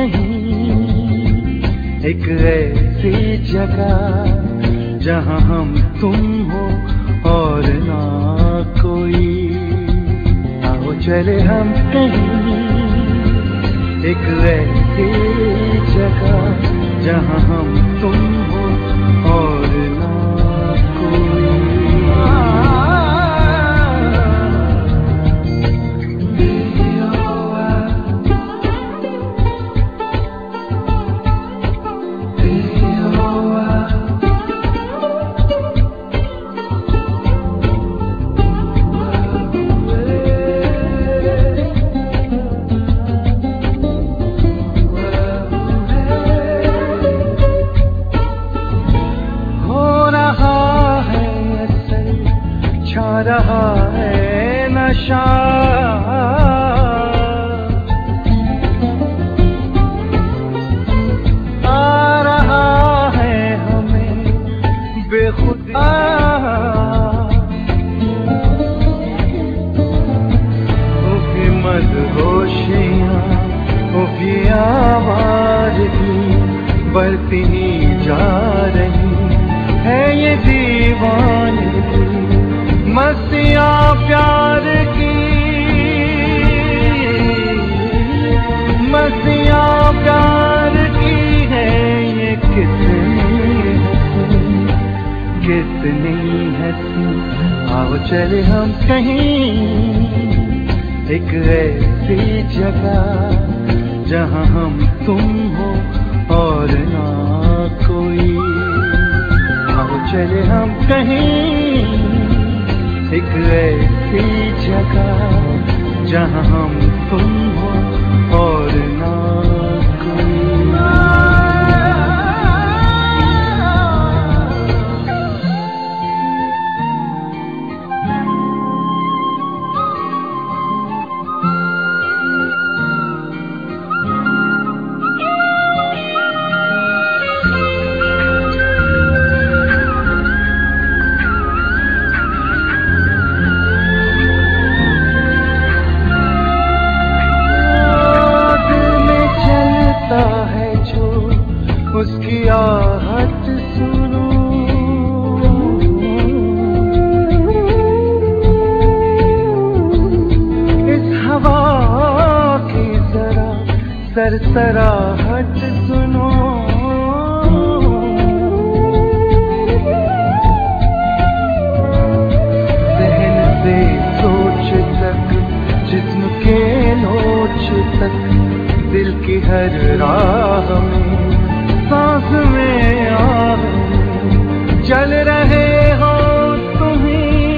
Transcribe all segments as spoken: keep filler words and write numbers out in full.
कहीं, एक ऐसी जगह जहां हम तुम हो और ना कोई। आओ चले हम कहीं, एक ऐसी जगह जहां हम तुम हो और ना कोई। रहा है नशा, आ रहा है हमें बेखुदा, वो भी मदहोशियां, वो भी आवाज़गी बढ़ती ही जा रही है ये दीवानगी, मस्तियाँ प्यार की, मस्तियाँ प्यार की है ये कितनी हंसी, कितनी हंसी। आओ चले हम कहीं, एक ऐसी जगह जहां हम तुम हो और ना कोई। आओ चले हम कहीं, एक ऐसी जगह जहां हम तुम हो और ना कोई। उसकी आहट सुनो, इस हवा की जरा सरसराहट सुनो, जहन से सोच तक, जिस्म के नोच तक, दिल की हर राह में, सांस में आग जल रहे हो तुम्हीं,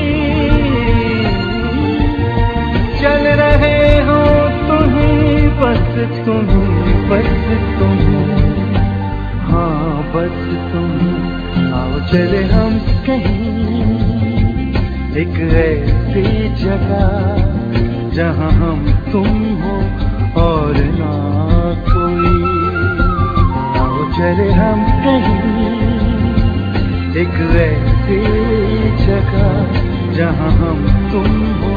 चल रहे हो तुम्हीं, बस तुम्हीं, बस तुम्हीं, हाँ बस तुम्हीं। आओ चले हम कहीं, एक ऐसी जगह जहां हम तुम हो और ना कोई। चले हम कहीं, एक ऐसी जगह जहां हम तुम हो